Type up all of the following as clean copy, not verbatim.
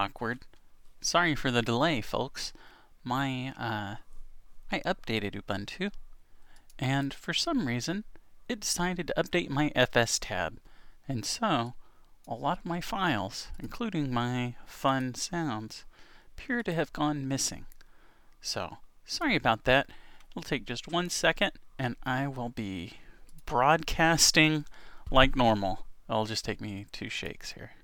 awkward. Sorry for the delay, folks. I updated Ubuntu, and for some reason, it decided to update my FS tab. And so, a lot of my files, including my fun sounds, appear to have gone missing. So, sorry about that. It'll take just 1 second, and I will be broadcasting like normal. It'll just take me 2 shakes here.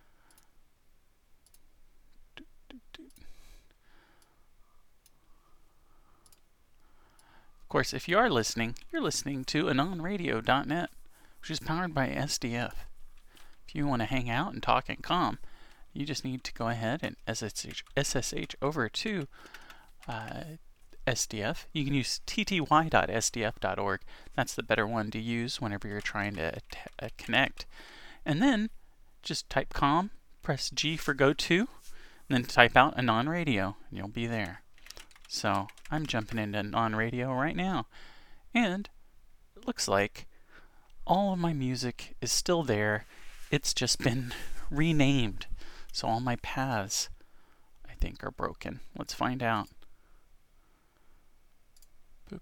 Of course, if you are listening, you're listening to AnonRadio.net, which is powered by SDF. If you want to hang out and talk and calm, you just need to go ahead and SSH over to SDF. You can use tty.sdf.org. That's the better one to use whenever you're trying to connect. And then just type com, press G for go to, and then type out Anon Radio, and you'll be there. So I'm jumping into Anon Radio right now. And it looks like all of my music is still there. It's just been renamed. So all my paths, I think, are broken. Let's find out. Boop.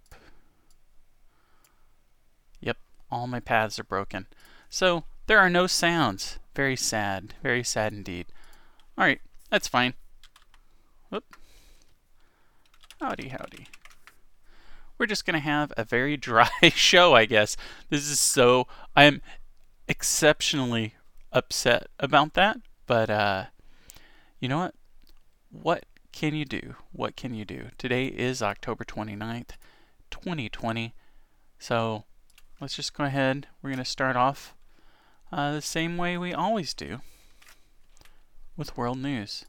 Yep, all my paths are broken. So there are no sounds. Very sad indeed. Alright, that's fine. Whoop. Howdy. We're just going to have a very dry show, I guess. I am exceptionally upset about that. But, you know what? What can you do? What can you do? Today is October 29th, 2020. So, let's just go ahead. We're going to start off the same way we always do, with world news.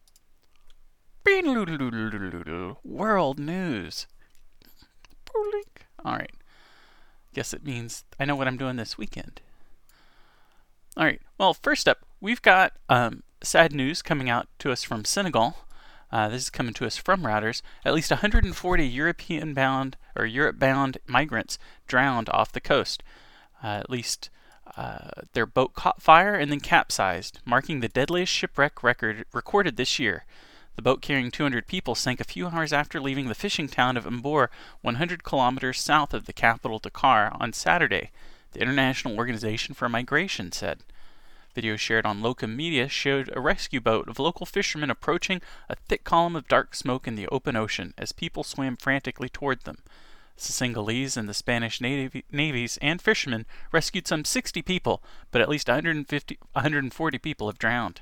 World news. Alright. Guess it means I know what I'm doing this weekend. Alright. Well, first up, we've got sad news coming out to us from Senegal. This is coming to us from Routers. At least 140 Europe-bound migrants drowned off the coast. At least their boat caught fire and then capsized, marking the deadliest shipwreck record recorded this year. The boat carrying 200 people sank a few hours after leaving the fishing town of Mbour, 100 kilometers south of the capital Dakar, on Saturday, the International Organization for Migration said. Video shared on local media showed a rescue boat of local fishermen approaching a thick column of dark smoke in the open ocean as people swam frantically toward them. The Senegalese and the Spanish navies and fishermen rescued some 60 people, but at least 140 people have drowned.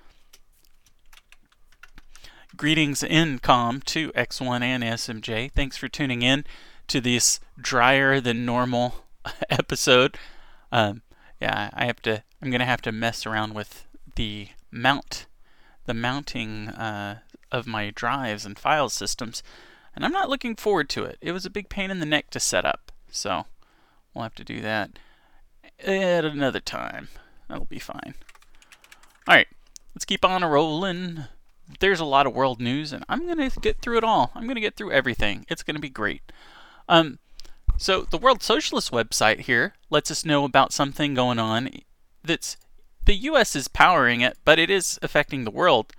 Greetings in COM to X1 and SMJ. Thanks for tuning in to this drier than normal episode. I'm gonna have to mess around with the mounting of my drives and file systems, and I'm not looking forward to it. It was a big pain in the neck to set up, so we'll have to do that at another time. That'll be fine. Alright, let's keep on rolling. There's a lot of world news, and I'm going to get through it all. I'm going to get through everything. It's going to be great. So the World Socialist website here lets us know about something going on that's the U.S. is powering it, but it is affecting the world.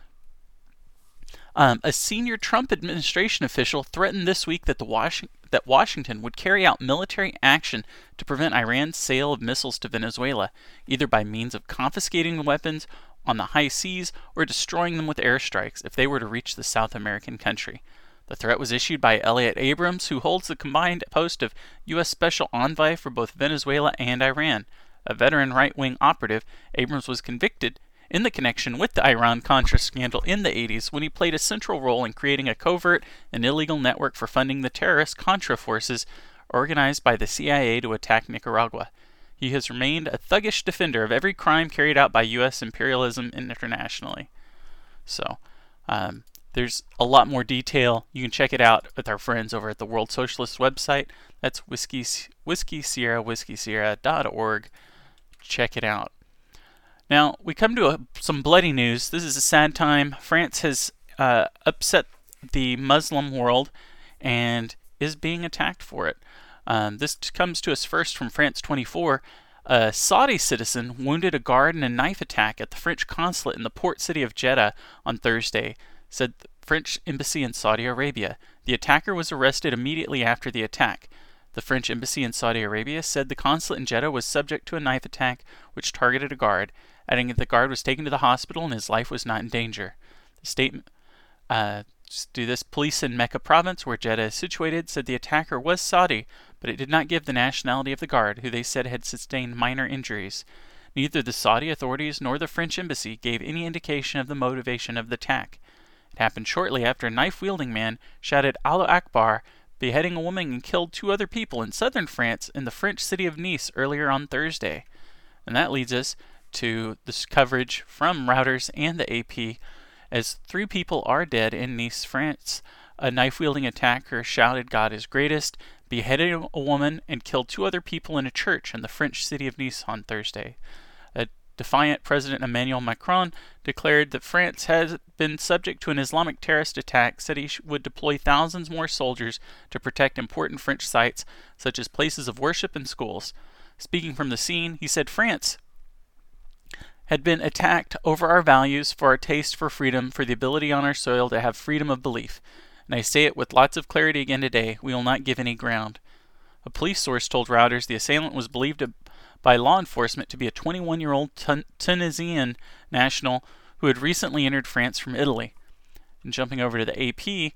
A senior Trump administration official threatened this week that Washington would carry out military action to prevent Iran's sale of missiles to Venezuela, either by means of confiscating the weapons on the high seas or destroying them with airstrikes if they were to reach the South American country. The threat was issued by Elliot Abrams, who holds the combined post of U.S. Special Envoy for both Venezuela and Iran. A veteran right-wing operative, Abrams was convicted in the connection with the Iran-Contra scandal in the 80s when he played a central role in creating a covert and illegal network for funding the terrorist Contra forces organized by the CIA to attack Nicaragua. He has remained a thuggish defender of every crime carried out by U.S. imperialism internationally. So, there's a lot more detail. You can check it out with our friends over at the World Socialist website. That's whiskey-sierra.org. Check it out. Now, we come to some bloody news. This is a sad time. France has upset the Muslim world and is being attacked for it. This comes to us first from France 24. A Saudi citizen wounded a guard in a knife attack at the French consulate in the port city of Jeddah on Thursday, said the French embassy in Saudi Arabia. The attacker was arrested immediately after the attack. The French embassy in Saudi Arabia said the consulate in Jeddah was subject to a knife attack which targeted a guard, adding that the guard was taken to the hospital and his life was not in danger. The statement, police in Mecca province, where Jeddah is situated, said the attacker was Saudi, but it did not give the nationality of the guard, who they said had sustained minor injuries. Neither the Saudi authorities nor the French embassy gave any indication of the motivation of the attack. It happened shortly after a knife-wielding man shouted Allahu Akbar, beheading a woman and killed 2 other people in southern France in the French city of Nice earlier on Thursday. And that leads us to this coverage from Reuters and the AP, as 3 people are dead in Nice, France. A knife-wielding attacker shouted God is greatest, beheaded a woman, and killed 2 other people in a church in the French city of Nice on Thursday. A defiant President Emmanuel Macron declared that France has been subject to an Islamic terrorist attack, said he would deploy thousands more soldiers to protect important French sites, such as places of worship and schools. Speaking from the scene, he said France had been attacked over our values, for our taste for freedom, for the ability on our soil to have freedom of belief. And I say it with lots of clarity again today, we will not give any ground. A police source told Reuters the assailant was believed by law enforcement to be a 21-year-old Tunisian national who had recently entered France from Italy. And jumping over to the AP,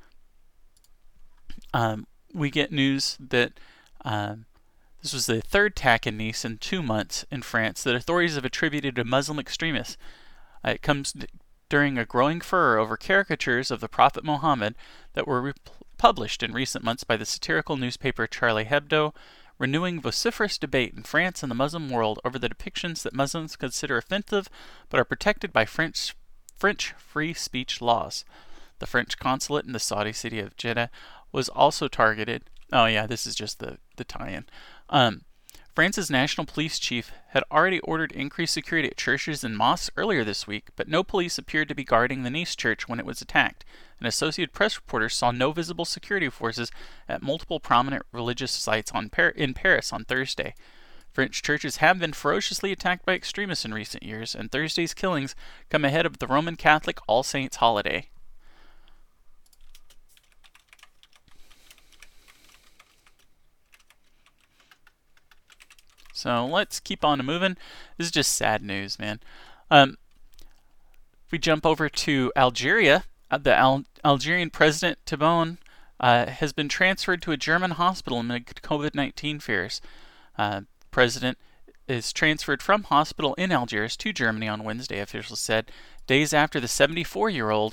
we get news that this was the 3rd attack in Nice in 2 months in France that authorities have attributed to Muslim extremists. It comes during a growing furor over caricatures of the Prophet Muhammad that were published in recent months by the satirical newspaper Charlie Hebdo, renewing vociferous debate in France and the Muslim world over the depictions that Muslims consider offensive but are protected by French free speech laws. The French consulate in the Saudi city of Jeddah was also targeted. Oh yeah, this is just the tie-in. France's national police chief had already ordered increased security at churches and mosques earlier this week, but no police appeared to be guarding the Nice church when it was attacked. An Associated Press reporter saw no visible security forces at multiple prominent religious sites in Paris on Thursday. French churches have been ferociously attacked by extremists in recent years, and Thursday's killings come ahead of the Roman Catholic All Saints holiday. So let's keep on moving. This is just sad news, man. If we jump over to Algeria, the Algerian President Tebboune has been transferred to a German hospital amid COVID-19 fears. President is transferred from hospital in Algiers to Germany on Wednesday, officials said, days after the 74-year-old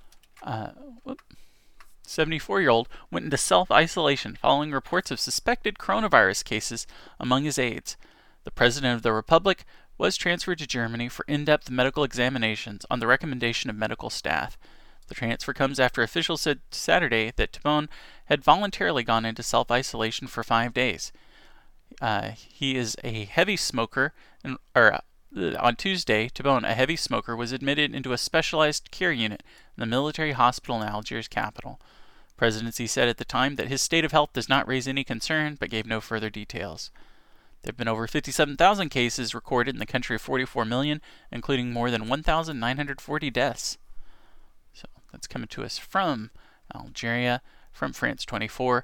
went into self-isolation following reports of suspected coronavirus cases among his aides. The President of the Republic was transferred to Germany for in-depth medical examinations on the recommendation of medical staff. The transfer comes after officials said Saturday that Tebboune had voluntarily gone into self-isolation for 5 days. He is a heavy smoker, on Tuesday, Tebboune, a heavy smoker, was admitted into a specialized care unit in the military hospital in Algiers' capital. Presidency said at the time that his state of health does not raise any concern, but gave no further details. There have been over 57,000 cases recorded in the country of 44 million, including more than 1,940 deaths. So that's coming to us from Algeria, from France 24.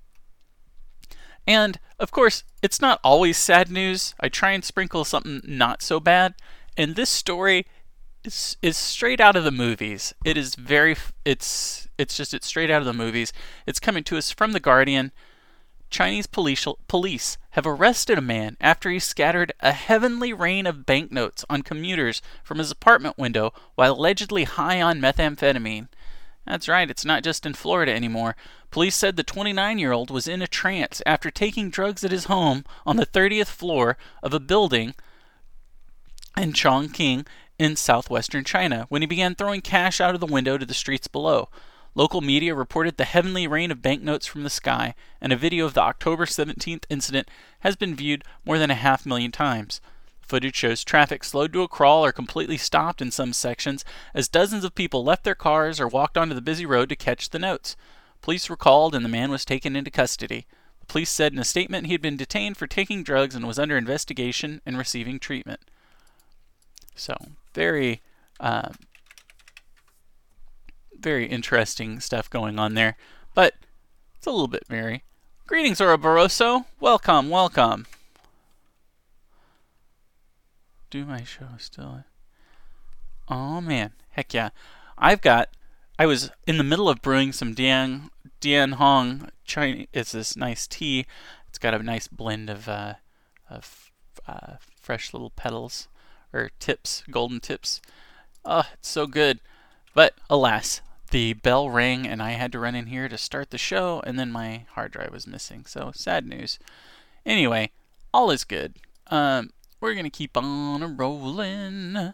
And, of course, it's not always sad news. I try and sprinkle something not so bad. And this story is straight out of the movies. It's straight out of the movies. It's coming to us from The Guardian. Chinese police have arrested a man after he scattered a heavenly rain of banknotes on commuters from his apartment window while allegedly high on methamphetamine. That's right, it's not just in Florida anymore. Police said the 29-year-old was in a trance after taking drugs at his home on the 30th floor of a building in Chongqing in southwestern China when he began throwing cash out of the window to the streets below. Local media reported the heavenly rain of banknotes from the sky, and a video of the October 17th incident has been viewed more than 500,000 times. Footage shows traffic slowed to a crawl or completely stopped in some sections as dozens of people left their cars or walked onto the busy road to catch the notes. Police were called and the man was taken into custody. The police said in a statement he had been detained for taking drugs and was under investigation and receiving treatment. So, very interesting stuff going on there. But it's a little bit merry. Greetings, Ouroboros. Welcome, welcome. Do my show still? Oh man, heck yeah. I was in the middle of brewing some Dian Hong Chinese. It's this nice tea. It's got a nice blend of fresh little petals or tips, golden tips. Oh, it's so good. But alas, the bell rang and I had to run in here to start the show, and then my hard drive was missing. So sad news. Anyway, all is good. We're gonna keep on rolling.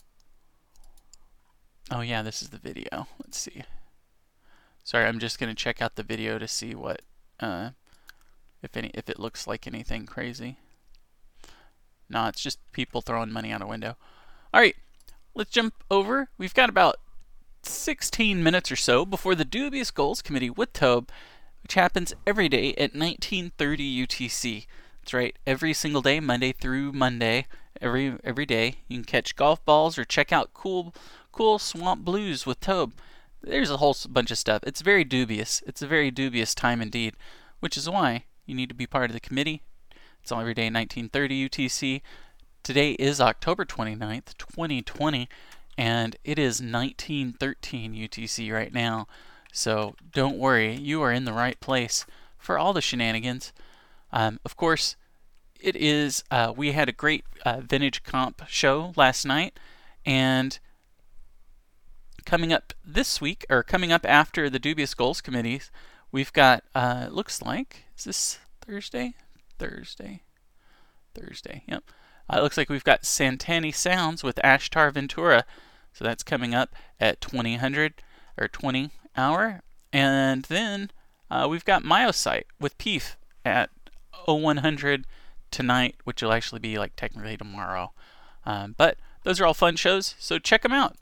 Oh yeah, this is the video. Let's see. Sorry, I'm just gonna check out the video to see what if it looks like anything crazy. No, it's just people throwing money out a window. All right, let's jump over. We've got about 16 minutes or so before the Dubious Goals Committee with Tobe, which happens every day at 1930 UTC. That's right, every single day, Monday through Monday, every day. You can catch golf balls or check out cool Swamp Blues with Tobe. There's a whole bunch of stuff. It's very dubious. It's a very dubious time indeed, which is why you need to be part of the committee. It's all every day, 1930 UTC. Today is October 29th, 2020, and it is 1913 UTC right now. So don't worry, you are in the right place for all the shenanigans. Of course, it is. We had a great vintage comp show last night, and coming up this week, or coming up after the Dubious Goals Committees, we've got. Looks like, is this Thursday? Thursday. Yep. It looks like we've got Santani Sounds with Ashtar Ventura. So that's coming up at 20 hour. And then we've got Myosite with Peef at 0100 tonight, which will actually be like technically tomorrow. But those are all fun shows, so check them out.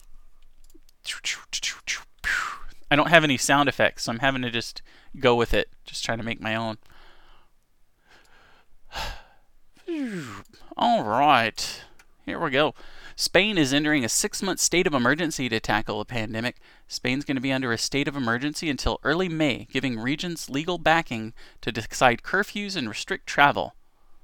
I don't have any sound effects, so I'm having to just go with it. Just trying to make my own. All right, here we go. Spain is entering a 6-month state of emergency to tackle a pandemic. Spain's going to be under a state of emergency until early May, giving regions legal backing to decide curfews and restrict travel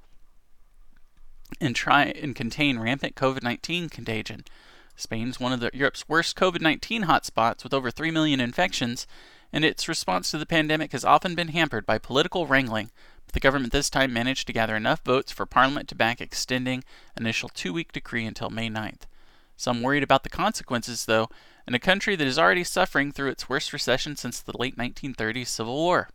and try and contain rampant COVID-19 contagion. Spain's one of Europe's worst COVID-19 hotspots with over 3 million infections, and its response to the pandemic has often been hampered by political wrangling. The government this time managed to gather enough votes for Parliament to back extending initial 2-week decree until May 9th. Some worried about the consequences, though, in a country that is already suffering through its worst recession since the late 1930s Civil War.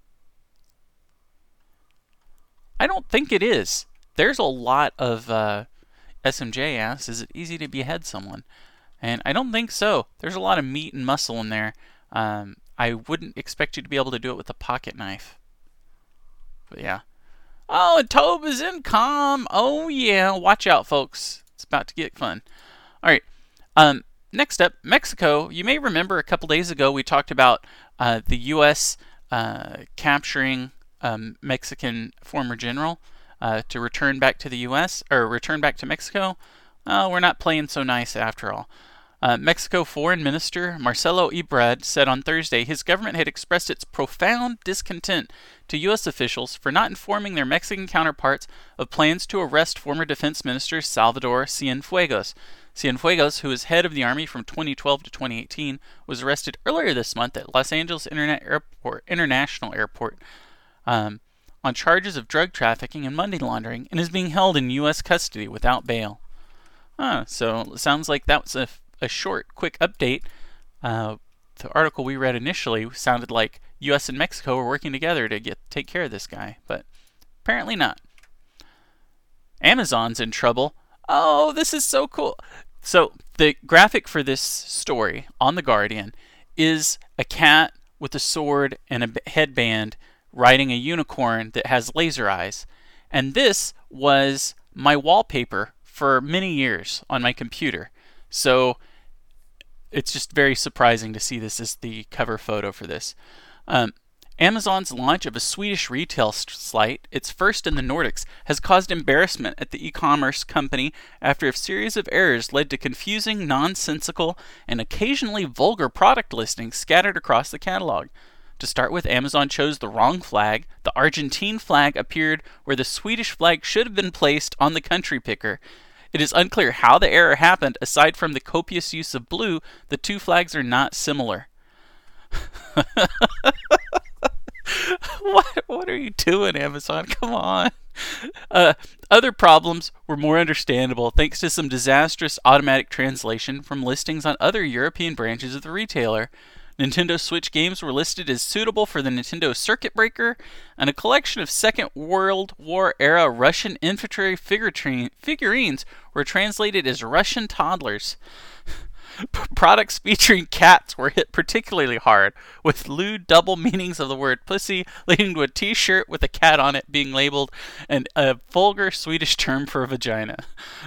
I don't think it is. There's a lot of SMJ asks, is it easy to behead someone? And I don't think so. There's a lot of meat and muscle in there. I wouldn't expect you to be able to do it with a pocket knife. But yeah. Oh, and Tobe is in calm. Oh yeah, watch out, folks. It's about to get fun. All right. Next up, Mexico. You may remember a couple days ago we talked about the U.S. Capturing Mexican former general to return back to the U.S. or return back to Mexico. We're not playing so nice after all. Mexico Foreign Minister Marcelo Ebrard said on Thursday his government had expressed its profound discontent to U.S. officials for not informing their Mexican counterparts of plans to arrest former Defense Minister Salvador Cienfuegos. Cienfuegos, who was head of the Army from 2012 to 2018, was arrested earlier this month at Los Angeles International Airport on charges of drug trafficking and money laundering and is being held in U.S. custody without bail. So it sounds like that was a short, quick update. The article we read initially sounded like U.S. and Mexico were working together to take care of this guy, but apparently not. Amazon's in trouble. Oh, this is so cool. So the graphic for this story on The Guardian is a cat with a sword and a headband riding a unicorn that has laser eyes. And this was my wallpaper for many years on my computer. So it's just very surprising to see this as the cover photo for this. Amazon's launch of a Swedish retail site, its first in the Nordics, has caused embarrassment at the e-commerce company after a series of errors led to confusing, nonsensical, and occasionally vulgar product listings scattered across the catalog. To start with, Amazon chose the wrong flag. The Argentine flag appeared where the Swedish flag should have been placed on the country picker. It is unclear how the error happened. Aside from the copious use of blue, the two flags are not similar. What are you doing, Amazon? Come on. Other problems were more understandable thanks to some disastrous automatic translation from listings on other European branches of the retailer. Nintendo Switch games were listed as suitable for the Nintendo Circuit Breaker, and a collection of Second World War-era Russian infantry figurines were translated as Russian toddlers. Products featuring cats were hit particularly hard, with lewd double meanings of the word pussy leading to a t-shirt with a cat on it being labeled and a vulgar Swedish term for vagina.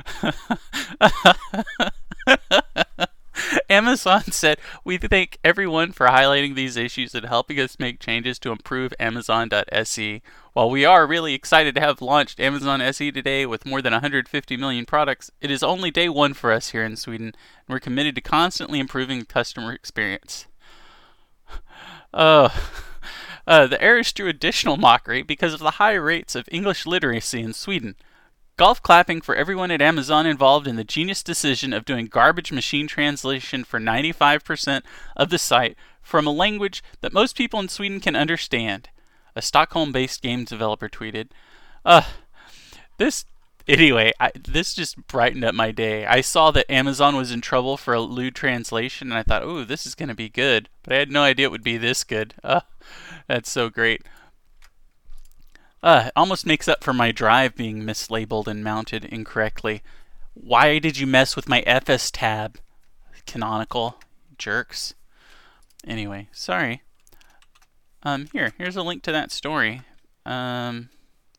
Amazon said, "We thank everyone for highlighting these issues and helping us make changes to improve Amazon.se. While we are really excited to have launched Amazon SE today with more than 150 million products, it is only day one for us here in Sweden, and we're committed to constantly improving the customer experience." The errors drew additional mockery because of the high rates of English literacy in Sweden. Golf clapping for everyone at Amazon involved in the genius decision of doing garbage machine translation for 95% of the site from a language that most people in Sweden can understand. A Stockholm-based game developer tweeted. This just brightened up my day. I saw that Amazon was in trouble for a lewd translation, and I thought, ooh, this is going to be good. But I had no idea it would be this good. That's so great. It almost makes up for my drive being mislabeled and mounted incorrectly. Why did you mess with my FS tab? Canonical jerks. Anyway, sorry. Here's a link to that story. Alright.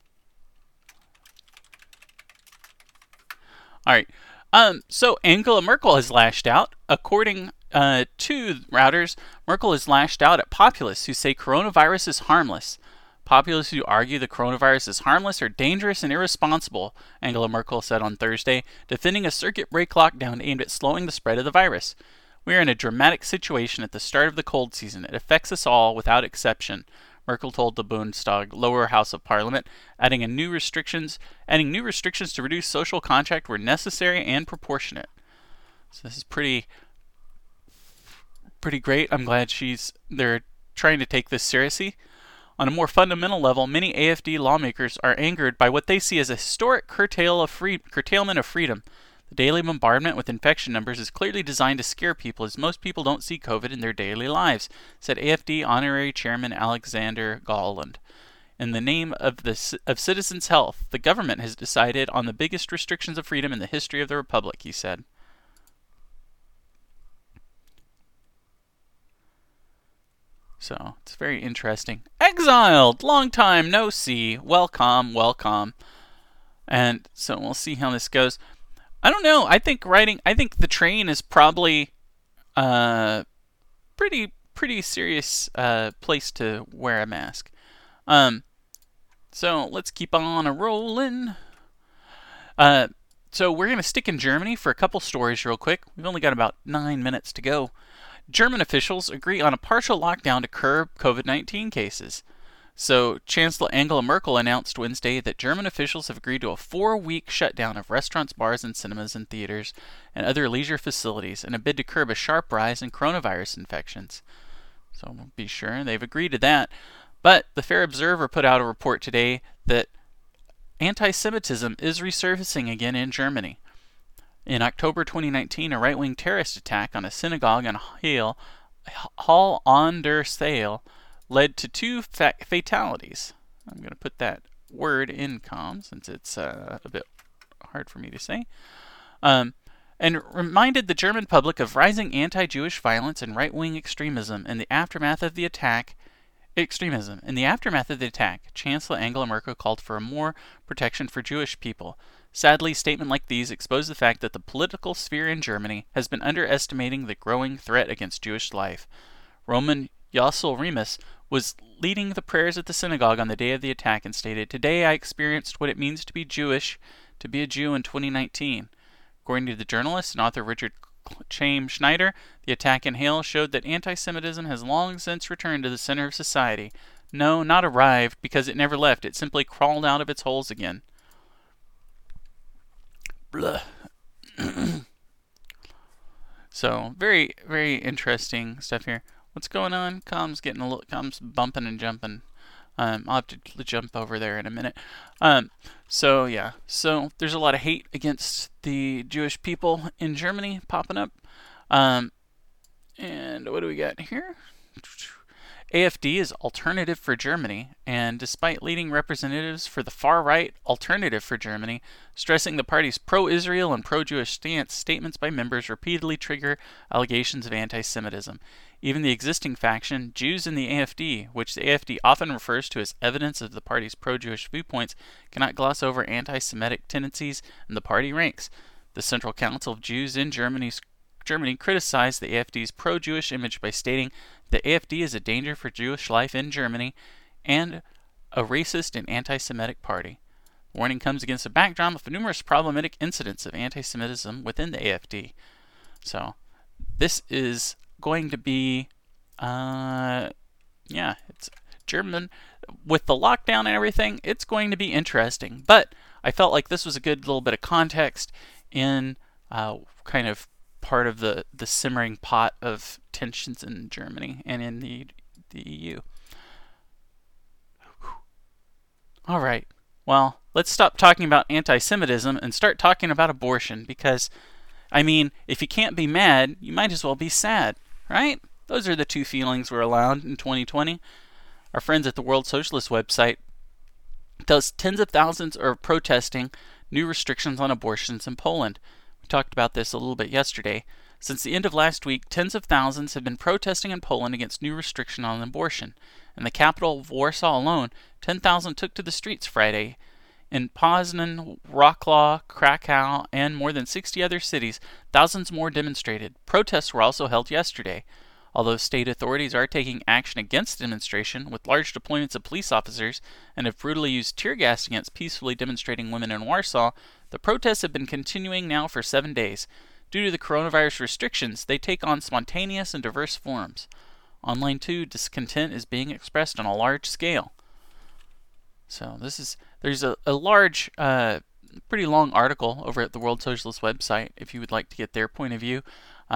So Angela Merkel has lashed out. According to Reuters, Merkel has lashed out at populists who say coronavirus is harmless. Populists who argue the coronavirus is harmless are dangerous and irresponsible, Angela Merkel said on Thursday, defending a circuit break lockdown aimed at slowing the spread of the virus. "We are in a dramatic situation at the start of the cold season. It affects us all without exception," Merkel told the Bundestag, lower house of parliament, adding new restrictions to reduce social contact were necessary and proportionate. So this is pretty great. I'm glad they're trying to take this seriously. On a more fundamental level, many AfD lawmakers are angered by what they see as a historic curtailment of freedom. The daily bombardment with infection numbers is clearly designed to scare people, as most people don't see COVID in their daily lives, said AfD Honorary Chairman Alexander Gauland. In the name of citizens' health, the government has decided on the biggest restrictions of freedom in the history of the Republic, he said. So, it's very interesting. Exiled! Long time no see. Welcome, welcome. And so we'll see how this goes. I don't know. I think the train is probably pretty serious place to wear a mask. So let's keep on a rolling. So we're going to stick in Germany for a couple stories real quick. We've only got about 9 minutes to go. German officials agree on a partial lockdown to curb COVID-19 cases. So Chancellor Angela Merkel announced Wednesday that German officials have agreed to a 4-week shutdown of restaurants, bars, and cinemas and theaters and other leisure facilities in a bid to curb a sharp rise in coronavirus infections. So we'll be sure they've agreed to that. But the Fair Observer put out a report today that anti-Semitism is resurfacing again in Germany. In October 2019, a right-wing terrorist attack on a synagogue in Hall an der Saale led to 2 fatalities. I'm going to put that word in comms since it's a bit hard for me to say. And reminded the German public of rising anti-Jewish violence and right-wing extremism in the aftermath of the attack. In the aftermath of the attack, Chancellor Angela Merkel called for more protection for Jewish people. Sadly, statements like these expose the fact that the political sphere in Germany has been underestimating the growing threat against Jewish life. Roman Jossel Remus was leading the prayers at the synagogue on the day of the attack and stated, "Today I experienced what it means to be Jewish, to be a Jew in 2019. According to the journalist and author Richard Chaim Schneider, the attack in Halle showed that anti-Semitism has long since returned to the center of society. No, not arrived, because it never left. It simply crawled out of its holes again." Blah. So, very, very interesting stuff here. What's going on? Com's bumping and jumping. I'll have to jump over there in a minute. So there's a lot of hate against the Jewish people in Germany popping up. And what do we got here? AfD is Alternative for Germany, and despite leading representatives for the far-right Alternative for Germany stressing the party's pro-Israel and pro-Jewish stance, statements by members repeatedly trigger allegations of anti-Semitism. Even the existing faction, Jews in the AfD, which the AfD often refers to as evidence of the party's pro-Jewish viewpoints, cannot gloss over anti-Semitic tendencies in the party ranks. The Central Council of Jews in Germany criticized the AfD's pro-Jewish image by stating the AfD is a danger for Jewish life in Germany and a racist and anti-Semitic party. The warning comes against a backdrop of numerous problematic incidents of anti-Semitism within the AfD. So, this is going to be, it's German. With the lockdown and everything, it's going to be interesting. But I felt like this was a good little bit of context in kind of part of the simmering pot of tensions in Germany and in the EU. All right. Well, let's stop talking about anti-Semitism and start talking about abortion, because, I mean, if you can't be mad, you might as well be sad, right? Those are the two feelings we're allowed in 2020. Our friends at the World Socialist website tell us tens of thousands are protesting new restrictions on abortions in Poland. We talked about this a little bit yesterday. Since the end of last week, tens of thousands have been protesting in Poland against new restriction on abortion. In the capital of Warsaw alone, 10,000 took to the streets Friday. In Poznan, Wrocław, Krakow, and more than 60 other cities, thousands more demonstrated. Protests were also held yesterday. Although state authorities are taking action against the demonstration with large deployments of police officers and have brutally used tear gas against peacefully demonstrating women in Warsaw, the protests have been continuing now for 7 days. Due to the coronavirus restrictions, they take on spontaneous and diverse forms. Online, too, discontent is being expressed on a large scale. So there's a large, pretty long article over at the World Socialist website if you would like to get their point of view.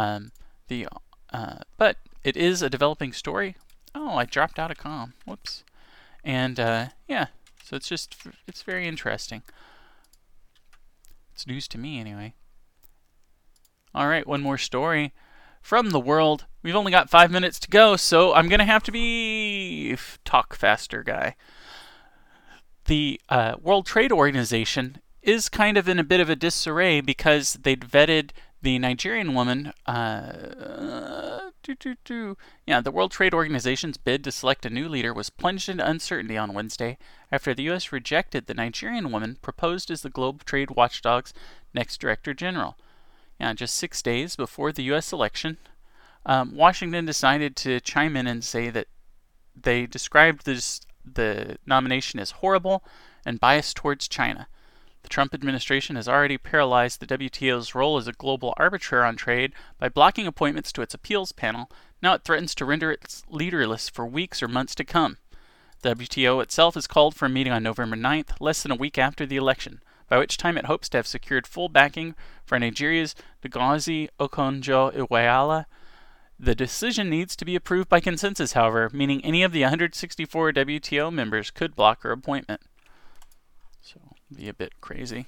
But it is a developing story. Oh, I dropped out of com. Whoops. And so it's very interesting. It's news to me anyway. All right, one more story from the world. We've only got 5 minutes to go, so I'm going to have to be talk faster guy. The World Trade Organization is kind of in a bit of a disarray because they'd vetted the Nigerian woman. The World Trade Organization's bid to select a new leader was plunged into uncertainty on Wednesday after the U.S. rejected the Nigerian woman proposed as the Globe Trade Watchdog's next Director General. Just 6 days before the U.S. election, Washington decided to chime in and say that they described the nomination as horrible and biased towards China. The Trump administration has already paralyzed the WTO's role as a global arbiter on trade by blocking appointments to its appeals panel. Now it threatens to render it leaderless for weeks or months to come. The WTO itself has called for a meeting on November 9th, less than a week after the election, by which time it hopes to have secured full backing for Nigeria's Ngozi Okonjo-Iweala. The decision needs to be approved by consensus, however, meaning any of the 164 WTO members could block her appointment. So, be a bit crazy.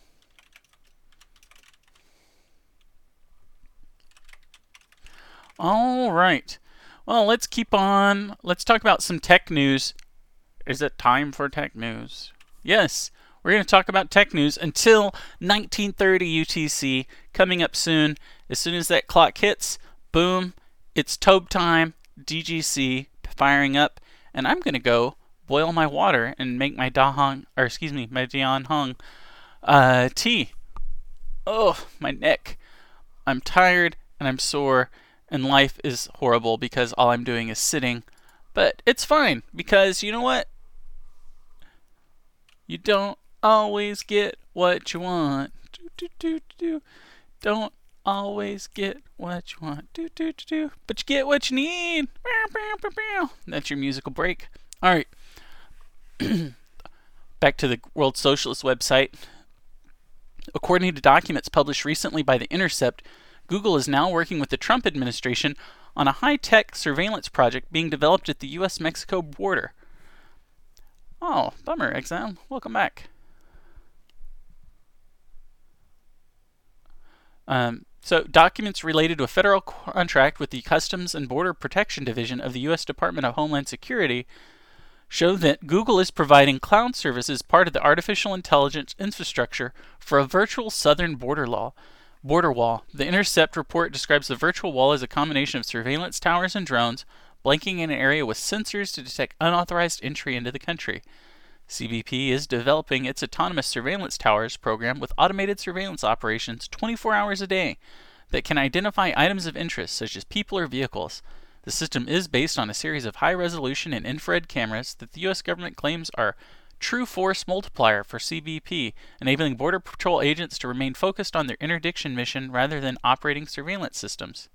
All right. Well, let's keep on. Let's talk about some tech news. Is it time for tech news? Yes. We're going to talk about tech news until 1930 UTC, coming up soon. As soon as that clock hits, boom, it's Tobe time, DGC firing up, and I'm going to go boil my water and make my Dian Hong tea. Oh, my neck. I'm tired and I'm sore, and life is horrible because all I'm doing is sitting, But it's fine, because you know what? You don't always get what you want. Don't always get what you want. But you get what you need. That's your musical break. All right. Back to the World Socialist website. According to documents published recently by The Intercept, Google is now working with the Trump administration on a high-tech surveillance project being developed at the U.S.-Mexico border. Oh, bummer, Exile. Welcome back. So, documents related to a federal contract with the Customs and Border Protection Division of the U.S. Department of Homeland Security show that Google is providing cloud services part of the artificial intelligence infrastructure for a virtual southern border wall. The Intercept report describes the virtual wall as a combination of surveillance towers and drones, blanking in an area with sensors to detect unauthorized entry into the country. CBP is developing its autonomous surveillance towers program with automated surveillance operations 24 hours a day that can identify items of interest such as people or vehicles. The system is based on a series of high-resolution and infrared cameras that the U.S. government claims are true force multiplier for CBP, enabling Border Patrol agents to remain focused on their interdiction mission rather than operating surveillance systems.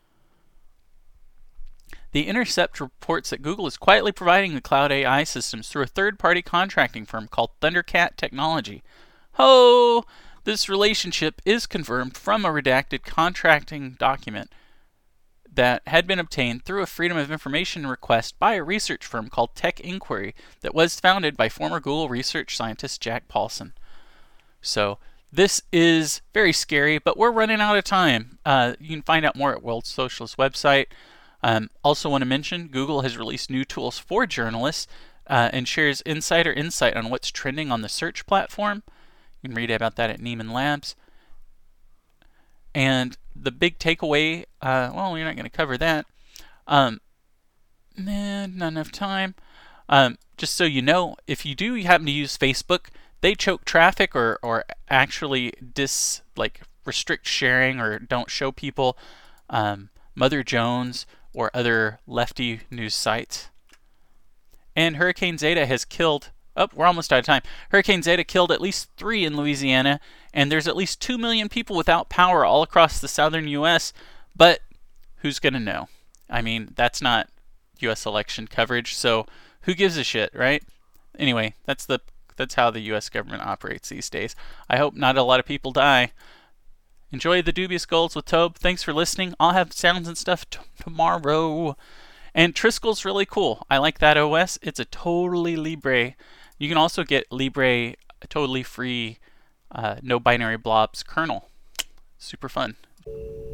The Intercept reports that Google is quietly providing the cloud AI systems through a third-party contracting firm called Thundercat Technology. Ho! This relationship is confirmed from a redacted contracting document that had been obtained through a Freedom of Information request by a research firm called Tech Inquiry that was founded by former Google research scientist Jack Paulson. So this is very scary, but we're running out of time. You can find out more at World Socialist website. Also want to mention Google has released new tools for journalists and shares insider insight on what's trending on the search platform. You can read about that at Neiman Labs. And the big takeaway, well, we're not going to cover that. Not enough time. Just so you know, if you do happen to use Facebook, they choke traffic or actually restrict sharing or don't show people Mother Jones or other lefty news sites. And Hurricane Zeta has killed... Oh, we're almost out of time. Hurricane Zeta killed at least 3 in Louisiana, and there's at least 2 million people without power all across the southern U.S., but who's going to know? I mean, that's not U.S. election coverage, so who gives a shit, right? Anyway, that's how the U.S. government operates these days. I hope not a lot of people die. Enjoy the Dubious Golds with Tobe. Thanks for listening. I'll have sounds and stuff tomorrow. And Triskel's really cool. I like that OS. It's a totally Libre. You can also get Libre totally free, no binary blobs kernel. Super fun.